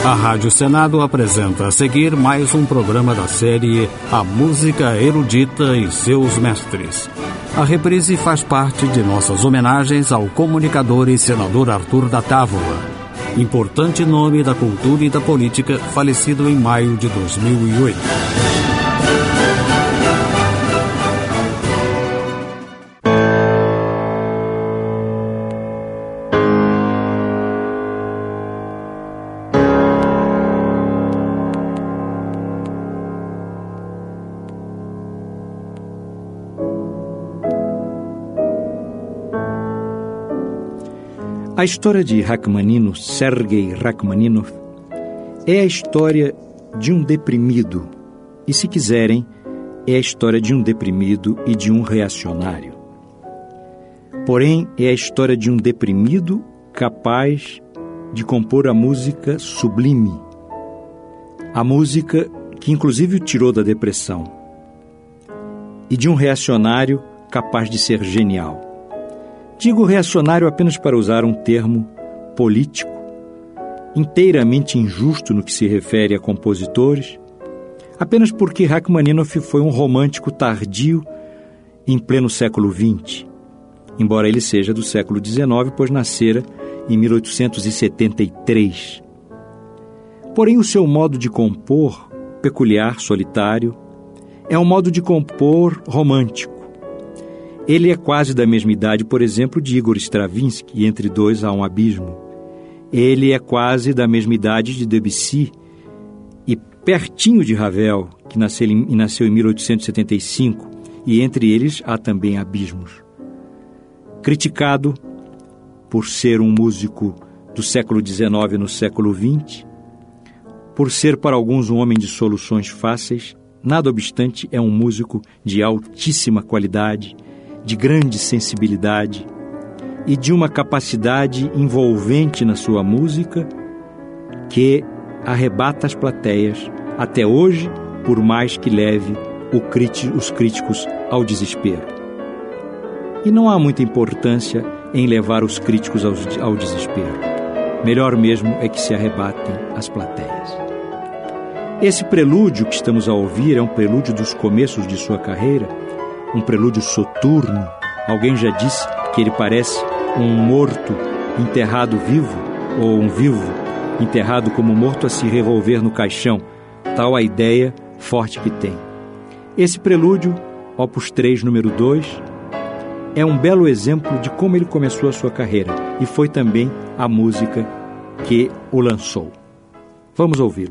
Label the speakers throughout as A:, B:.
A: A Rádio Senado apresenta a seguir mais um programa da série A Música Erudita e Seus Mestres. A reprise faz parte de nossas homenagens ao comunicador e senador Arthur da Távola, importante nome da cultura e da política, falecido em maio de 2008.
B: A história de Rachmaninoff, Sergei Rachmaninoff, é a história de um deprimido, e se quiserem, é a história de um deprimido e de um reacionário. Porém, é a história de um deprimido capaz de compor a música sublime, a música que inclusive o tirou da depressão, e de um reacionário capaz de ser genial. Digo reacionário apenas para usar um termo político, inteiramente injusto no que se refere a compositores, apenas porque Rachmaninoff foi um romântico tardio em pleno século XX, embora ele seja do século XIX, pois nascera em 1873. Porém, o seu modo de compor, peculiar, solitário, é um modo de compor romântico. Ele é quase da mesma idade, por exemplo, de Igor Stravinsky, e entre dois há um abismo. Ele é quase da mesma idade de Debussy e pertinho de Ravel, que nasceu em 1875, e entre eles há também abismos. Criticado por ser um músico do século XIX no século XX, por ser para alguns um homem de soluções fáceis, nada obstante é um músico de altíssima qualidade, de grande sensibilidade e de uma capacidade envolvente na sua música que arrebata as plateias até hoje, por mais que leve os críticos ao desespero. E não há muita importância em levar os críticos ao desespero. Melhor mesmo é que se arrebatem as plateias. Esse prelúdio que estamos a ouvir é um prelúdio dos começos de sua carreira, um prelúdio soturno. Alguém já disse que ele parece um morto enterrado vivo, ou um vivo enterrado como morto a se revolver no caixão, tal a ideia forte que tem. Esse prelúdio, Opus 3, número 2, é um belo exemplo de como ele começou a sua carreira, e foi também a música que o lançou. Vamos ouvi-lo.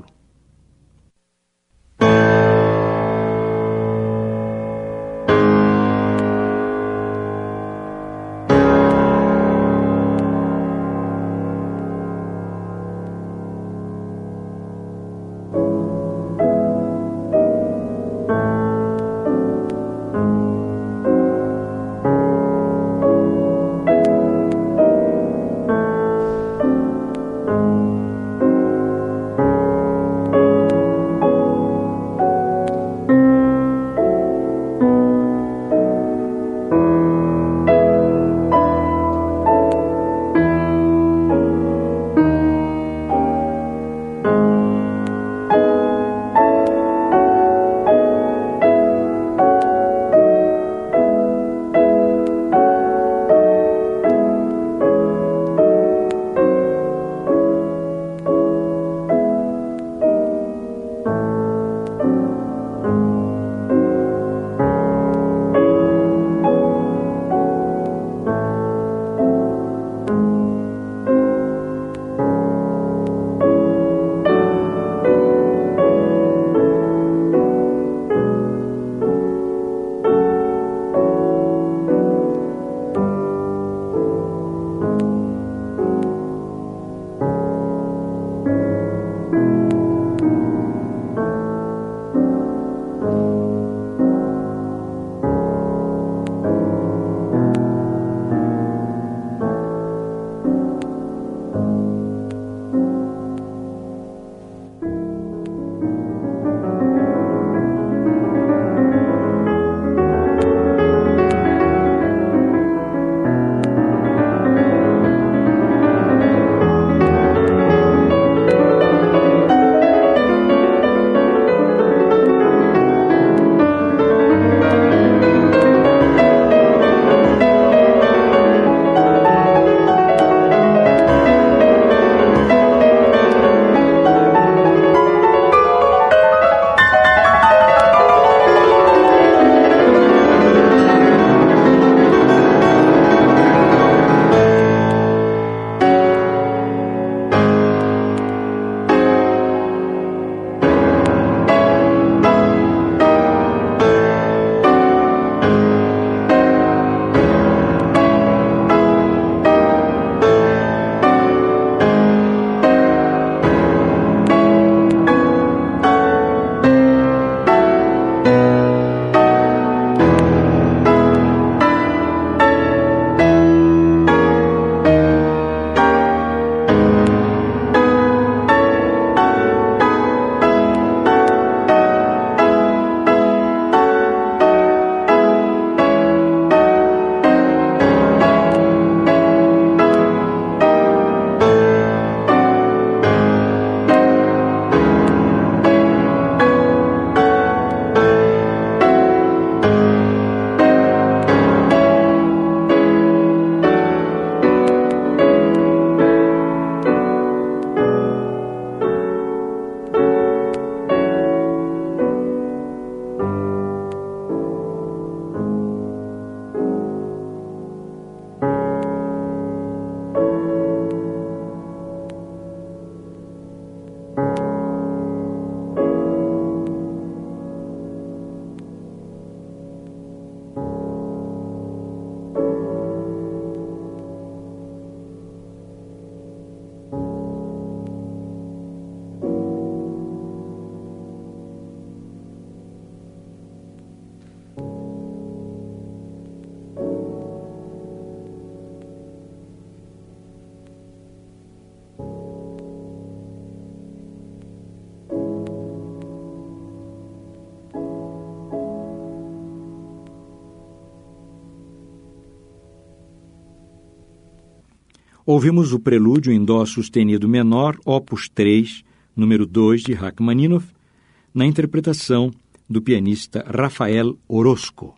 B: Ouvimos o prelúdio em dó sustenido menor, opus 3, número 2, de Rachmaninoff, na interpretação do pianista Rafael Orozco.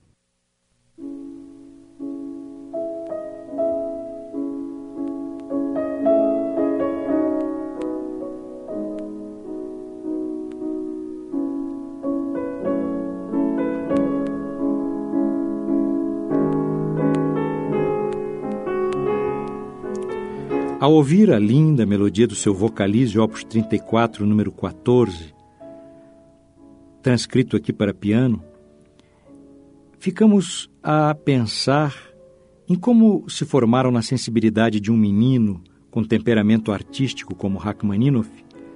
B: Ao ouvir a linda melodia do seu Vocalize, opus 34, número 14, transcrito aqui para piano, ficamos a pensar em como se formaram na sensibilidade de um menino com temperamento artístico como Rachmaninoff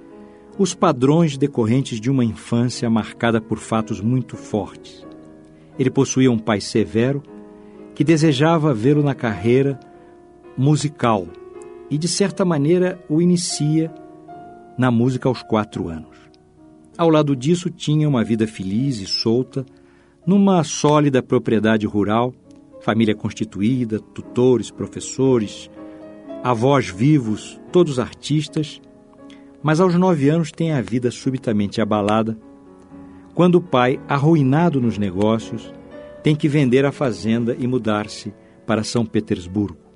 B: os padrões decorrentes de uma infância marcada por fatos muito fortes. Ele possuía um pai severo que desejava vê-lo na carreira musical e, de certa maneira, o inicia na música aos 4 anos. Ao lado disso, tinha uma vida feliz e solta, numa sólida propriedade rural, família constituída, tutores, professores, avós vivos, todos artistas, mas aos 9 anos tem a vida subitamente abalada, quando o pai, arruinado nos negócios, tem que vender a fazenda e mudar-se para São Petersburgo.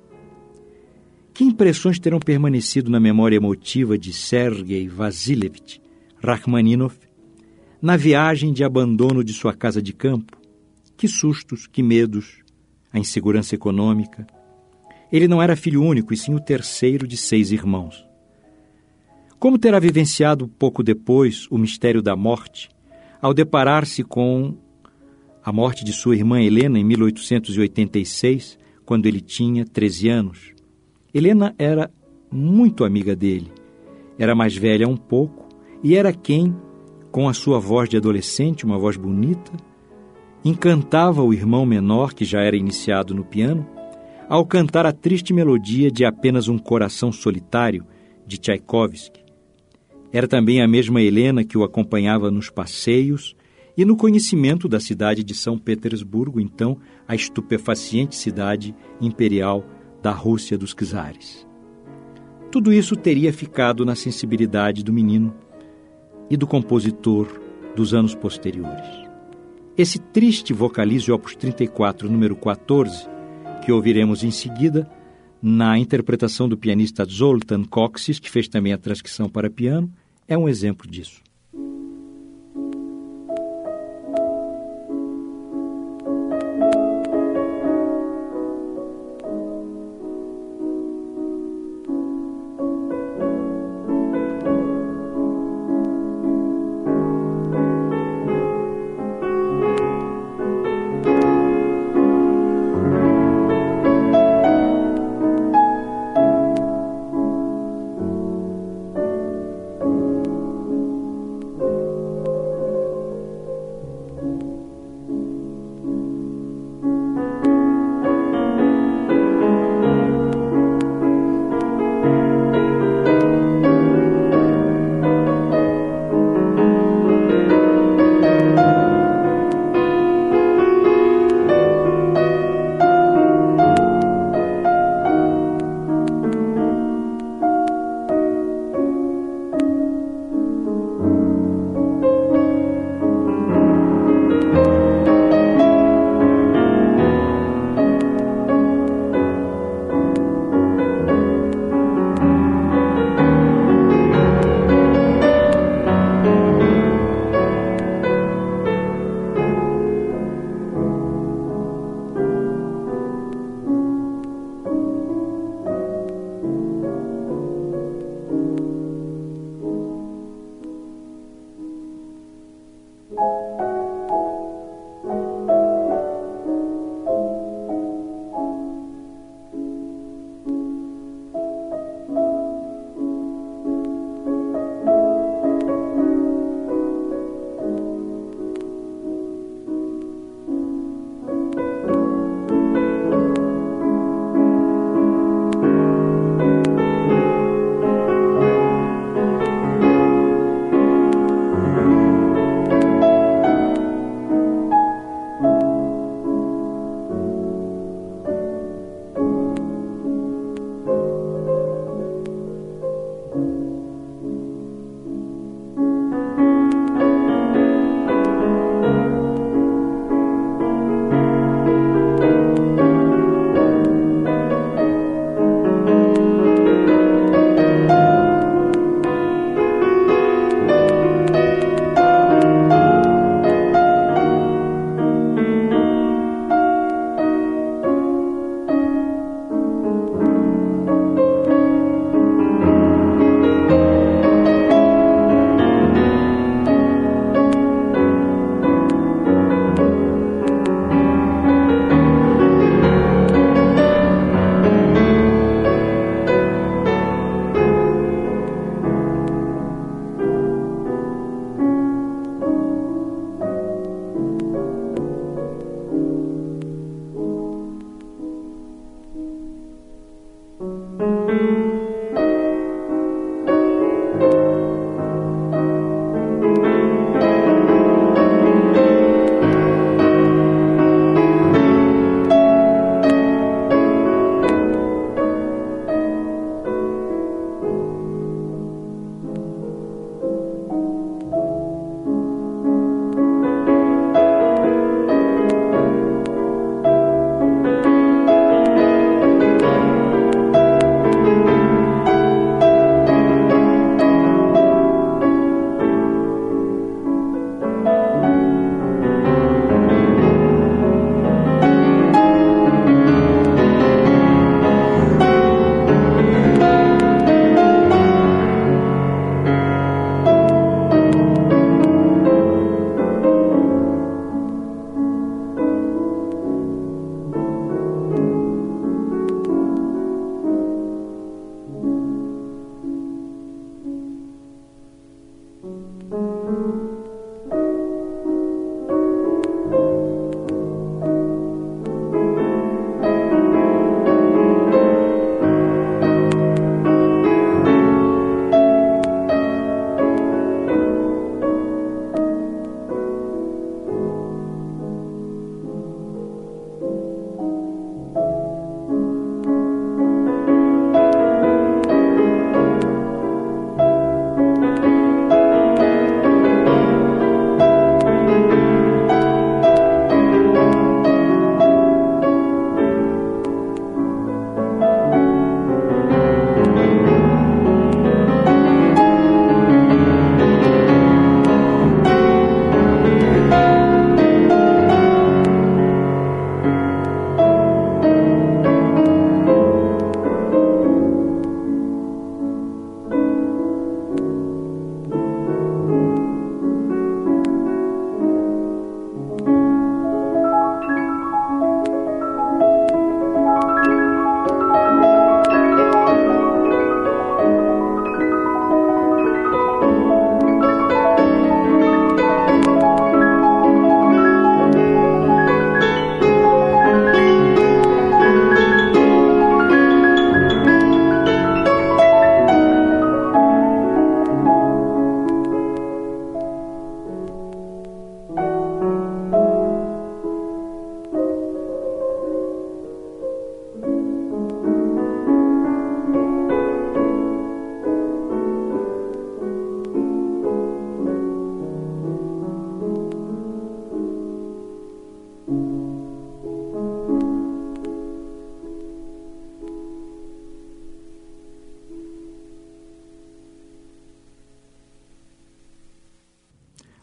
B: Que impressões terão permanecido na memória emotiva de Sergei Vassilievich Rachmaninoff na viagem de abandono de sua casa de campo? Que sustos, que medos, a insegurança econômica. Ele não era filho único, e sim o terceiro de 6 irmãos. Como terá vivenciado pouco depois o mistério da morte, ao deparar-se com a morte de sua irmã Helena em 1886, quando ele tinha 13 anos. Helena era muito amiga dele, era mais velha um pouco e era quem, com a sua voz de adolescente, uma voz bonita, encantava o irmão menor, que já era iniciado no piano, ao cantar a triste melodia de Apenas um Coração Solitário, de Tchaikovsky. Era também a mesma Helena que o acompanhava nos passeios e no conhecimento da cidade de São Petersburgo, então a estupefaciente cidade imperial da Rússia dos czares. Tudo isso teria ficado na sensibilidade do menino e do compositor dos anos posteriores. Esse triste Vocalize opus 34, número 14, que ouviremos em seguida, na interpretação do pianista Zoltán Kocsis, que fez também a transcrição para piano, é um exemplo disso.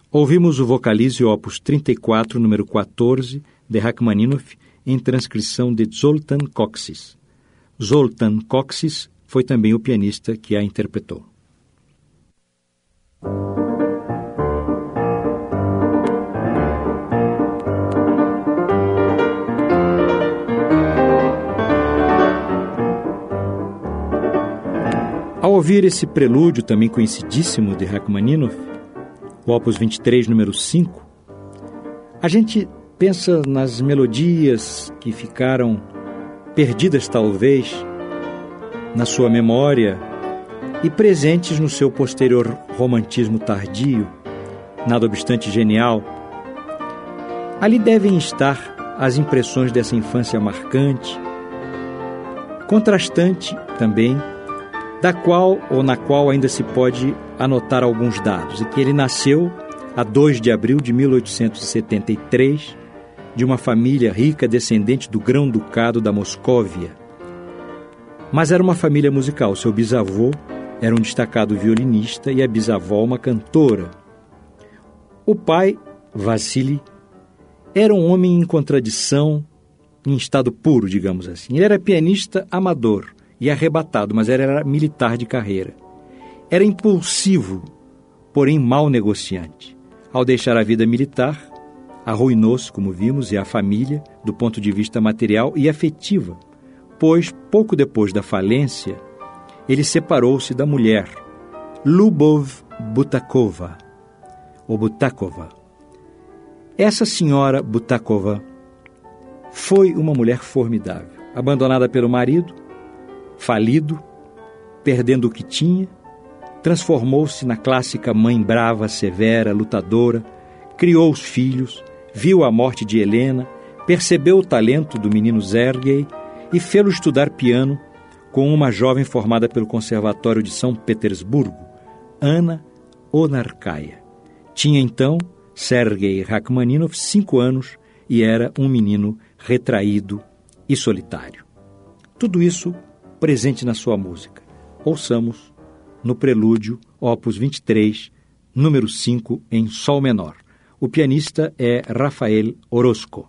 B: Ouvimos o Vocalize Opus 34, número 14, de Rachmaninoff, em transcrição de Zoltán Kocsis. Zoltán Kocsis foi também o pianista que a interpretou. Ao ouvir esse prelúdio também conhecidíssimo de Rachmaninoff, o Opus 23, número 5, a gente pensa nas melodias que ficaram perdidas, talvez, na sua memória e presentes no seu posterior romantismo tardio, nada obstante genial. Ali devem estar as impressões dessa infância marcante, contrastante também, da qual ou na qual ainda se pode anotar alguns dados, e que ele nasceu a 2 de abril de 1873, de uma família rica descendente do Grão-Ducado da Moscóvia. Mas era uma família musical. Seu bisavô era um destacado violinista e a bisavó uma cantora. O pai, Vassili, era um homem em contradição, em estado puro, digamos assim. Ele era pianista amador e arrebatado, mas era militar de carreira. Era impulsivo, porém mau negociante. Ao deixar a vida militar, arruinou-se, como vimos, e a família, do ponto de vista material e afetiva, pois, pouco depois da falência, ele separou-se da mulher, Lubov Butakova, ou Butakova. Essa senhora Butakova foi uma mulher formidável, abandonada pelo marido, falido, perdendo o que tinha, transformou-se na clássica mãe brava, severa, lutadora, criou os filhos, viu a morte de Helena, percebeu o talento do menino Sergei e fê-lo estudar piano com uma jovem formada pelo Conservatório de São Petersburgo, Anna Onarkaya. Tinha então Sergei Rachmaninoff 5 anos e era um menino retraído e solitário. Tudo isso presente na sua música. Ouçamos no prelúdio Opus 23, número 5, em Sol menor. O pianista é Rafael Orozco.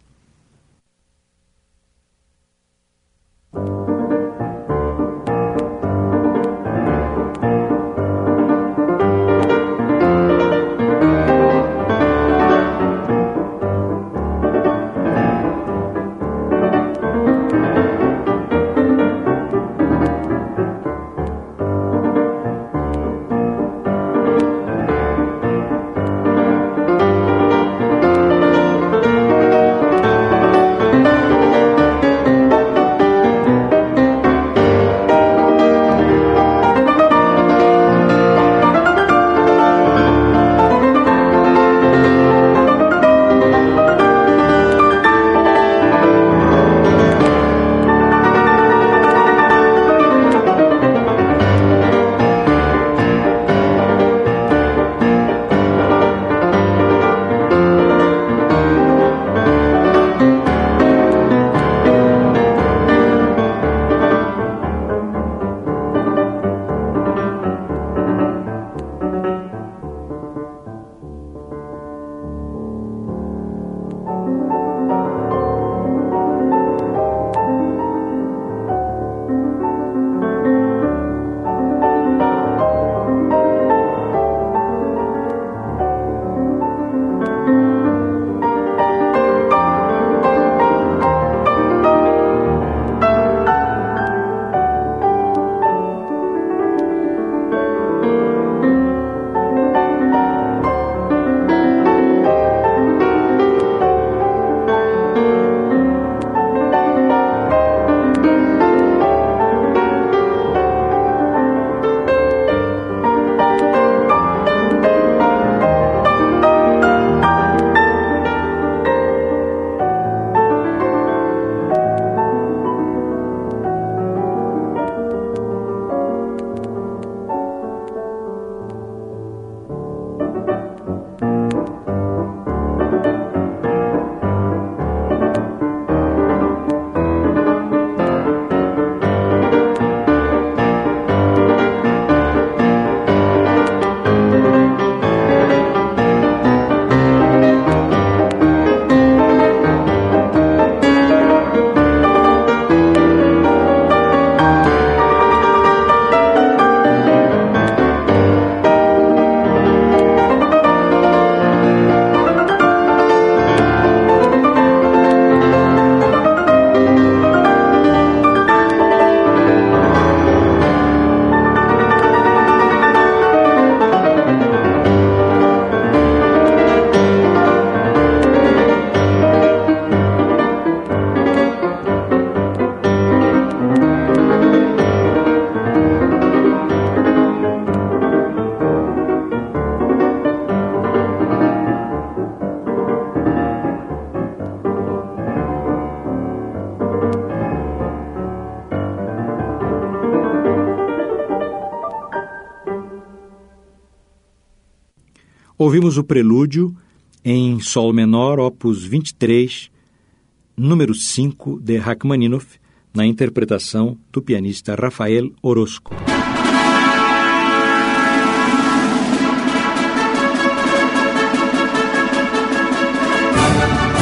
B: Ouvimos o prelúdio em Sol menor, opus 23, número 5, de Rachmaninoff, na interpretação do pianista Rafael Orozco.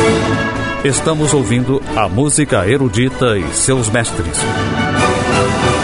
A: Estamos ouvindo a música erudita e seus mestres.